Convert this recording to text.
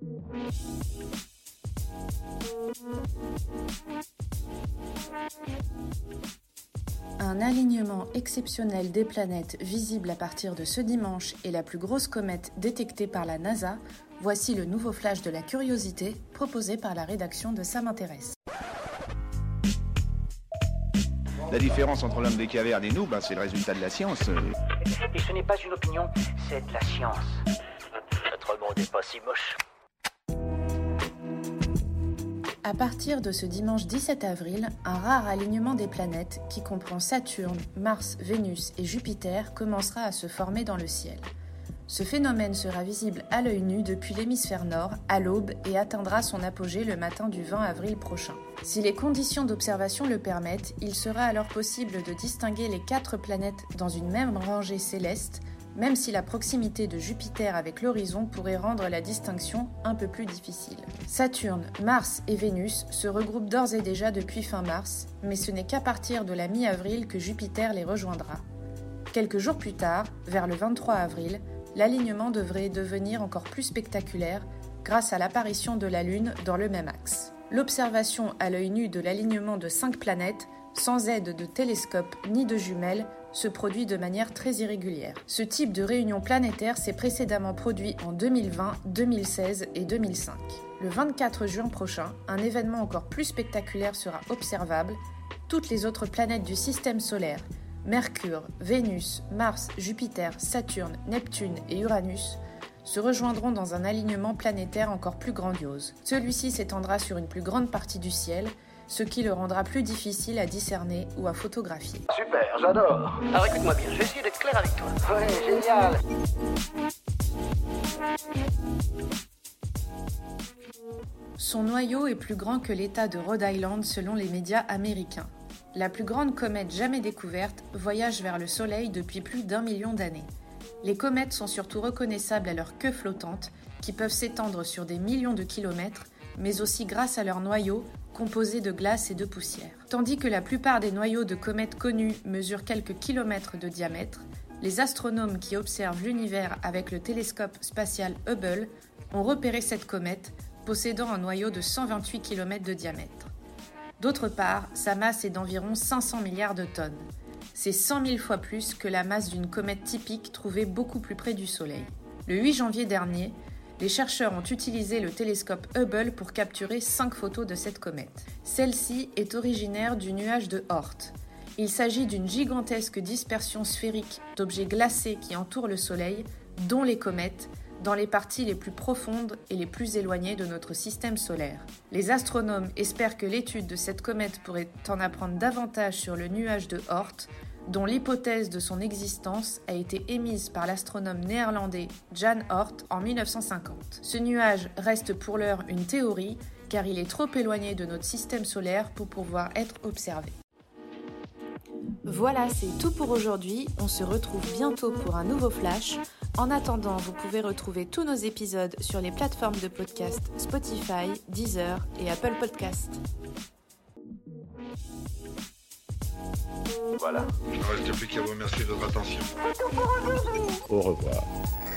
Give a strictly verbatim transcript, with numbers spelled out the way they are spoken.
Un alignement exceptionnel des planètes visible à partir de ce dimanche et la plus grosse comète détectée par la NASA, voici le nouveau flash de la curiosité proposé par la rédaction de Ça m'intéresse. La différence entre l'homme des cavernes et nous, ben, c'est le résultat de la science. Et ce n'est pas une opinion, c'est de la science. Notre monde n'est pas si moche. À partir de ce dimanche dix-sept avril, un rare alignement des planètes qui comprend Saturne, Mars, Vénus et Jupiter commencera à se former dans le ciel. Ce phénomène sera visible à l'œil nu depuis l'hémisphère nord à l'aube et atteindra son apogée le matin du vingt avril prochain. Si les conditions d'observation le permettent, il sera alors possible de distinguer les quatre planètes dans une même rangée céleste, même si la proximité de Jupiter avec l'horizon pourrait rendre la distinction un peu plus difficile. Saturne, Mars et Vénus se regroupent d'ores et déjà depuis fin mars, mais ce n'est qu'à partir de la mi-avril que Jupiter les rejoindra. Quelques jours plus tard, vers le vingt-trois avril, l'alignement devrait devenir encore plus spectaculaire grâce à l'apparition de la Lune dans le même axe. L'observation à l'œil nu de l'alignement de cinq planètes, sans aide de télescope ni de jumelles, se produit de manière très irrégulière. Ce type de réunion planétaire s'est précédemment produit en deux mille vingt, deux mille seize et deux mille cinq. Le vingt-quatre juin prochain, un événement encore plus spectaculaire sera observable. Toutes les autres planètes du système solaire, Mercure, Vénus, Mars, Jupiter, Saturne, Neptune et Uranus, se rejoindront dans un alignement planétaire encore plus grandiose. Celui-ci s'étendra sur une plus grande partie du ciel, ce qui le rendra plus difficile à discerner ou à photographier. Super, j'adore. Alors écoute-moi bien, je vais essayer d'être clair avec toi. Ouais, génial. Son noyau est plus grand que l'État de Rhode Island selon les médias américains. La plus grande comète jamais découverte voyage vers le Soleil depuis plus d'un million d'années. Les comètes sont surtout reconnaissables à leur queue flottante, qui peuvent s'étendre sur des millions de kilomètres, mais aussi grâce à leur noyau, composé de glace et de poussière. Tandis que la plupart des noyaux de comètes connus mesurent quelques kilomètres de diamètre, les astronomes qui observent l'univers avec le télescope spatial Hubble ont repéré cette comète, possédant un noyau de cent vingt-huit kilomètres de diamètre. D'autre part, sa masse est d'environ cinq cents milliards de tonnes. C'est cent mille fois plus que la masse d'une comète typique trouvée beaucoup plus près du Soleil. Le huit janvier dernier, les chercheurs ont utilisé le télescope Hubble pour capturer cinq photos de cette comète. Celle-ci est originaire du nuage de Oort. Il s'agit d'une gigantesque dispersion sphérique d'objets glacés qui entourent le Soleil, dont les comètes, dans les parties les plus profondes et les plus éloignées de notre système solaire. Les astronomes espèrent que l'étude de cette comète pourrait en apprendre davantage sur le nuage de Oort, dont l'hypothèse de son existence a été émise par l'astronome néerlandais Jan Oort en mille neuf cent cinquante. Ce nuage reste pour l'heure une théorie, car il est trop éloigné de notre système solaire pour pouvoir être observé. Voilà, c'est tout pour aujourd'hui. On se retrouve bientôt pour un nouveau flash. En attendant, vous pouvez retrouver tous nos épisodes sur les plateformes de podcast Spotify, Deezer et Apple Podcasts. Voilà. Il ne reste plus qu'à vous remercier de votre attention. Au revoir.